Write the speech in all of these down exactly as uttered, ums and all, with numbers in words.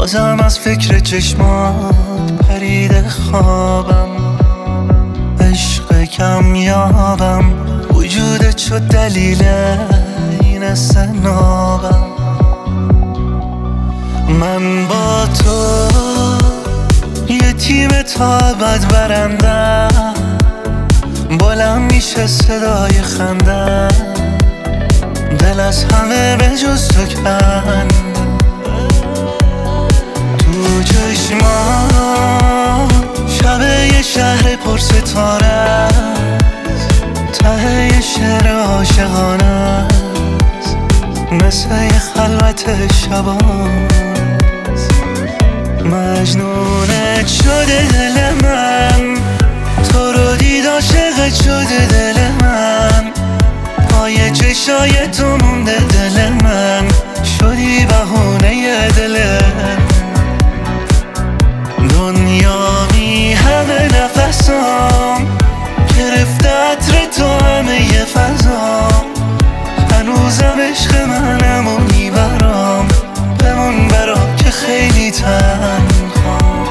بازم از فکر چشمات پرید خوابم، عشق کم یابم، وجودت شد دلیل این استنابم. من با تو یه تیم تا ابد برندم، بلند میشه صدای خنده، دل از همه به جز تو کند. تو چشمان شب یه شهر پر ستاره است، ته یه شعر عاشقانه است، مثل یه خلوت شباست. مجنونت شده دل من، تو رو دید عاشقت شده دل من، پای چشای تو مونده دل من، شدی بهونه دلم. دنیا می همه نفسام، گرفته عطر تو همه ی فضام، هنوزم عشق منم و میبرام، بمون برام که خیلی تنهام.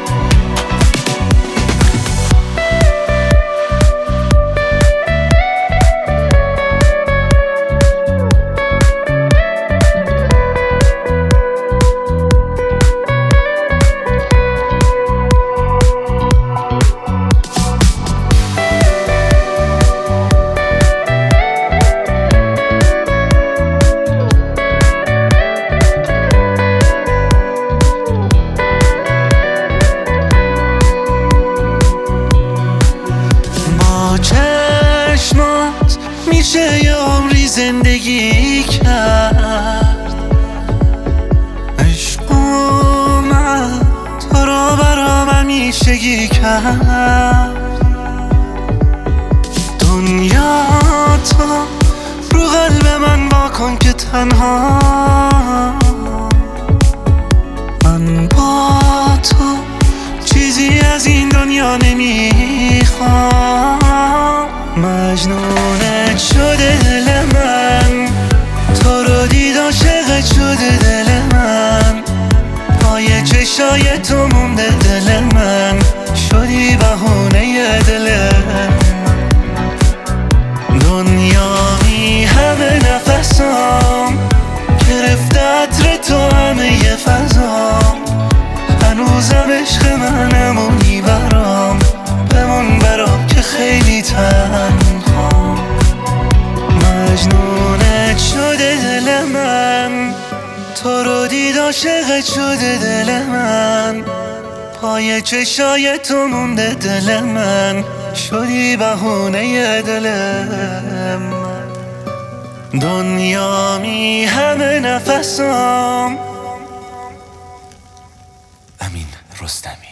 چشمات میشه یه عمری زندگی کرد، عشق اومد تو رو برام همیشگی کرد. دنیا تو رو قلب من واکن که تنها، من با تو چیزی از این دنیا نمیخوام. مجنونت شده دل من، تو رو دید عاشقت شده دل من، پای چشای تو مونده دل من، شدی بهونه دلم. دنیا می همه نفسام، گرفته عطر تو همه ی فضام، هنوزم عشق منم و میبرام، بمون برام که خیلی تنهام. مجنونت شده دل من، تو رو دید عاشقت شده دل من، پای چشای تو مونده دل من، شدی بهونه دلم. دنیا می همه نفسام. امین رستمی.